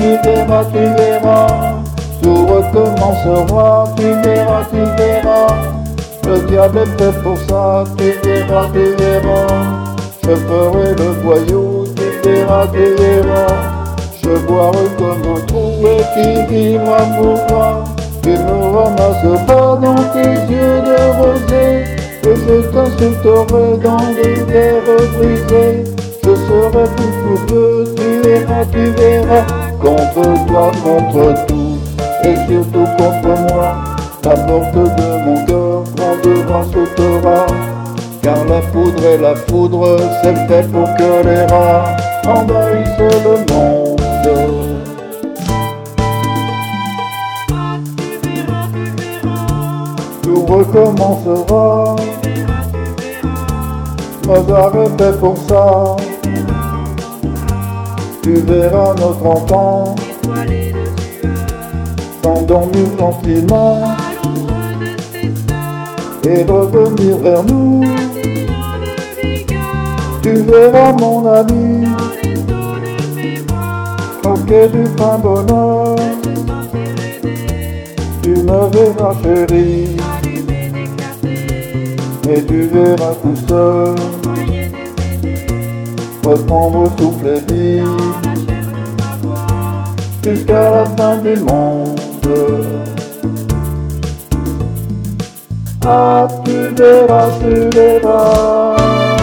tu verras, tout recommencera, tu verras, tu verras. Le diable est fait pour ça, tu verras, tu verras. Je ferai le voyou, tu verras, tu verras. Je boirai comme un trou et qui vivra mourra. Tu me ramasseras dans tes yeux de rosée, et je t'insulterai dans des verres brisés. Je serai tout fougueux, tu verras, contre toi, contre tout, et surtout contre moi. La porte de mon cœur grandement sautera, car la foudre est la foudre, c'est fait pour que les rats envahissent le monde. Tout recommencera, Mozart est fait pour ça. Tu verras notre enfant s'endormir gentiment et revenir vers nous. Tu verras mon ami, croquer du pain bonheur. Tu me verras chérie, et tu verras tout seul reprendre souffle et vie jusqu'à la fin du monde. Ah, tu verras, tu verras.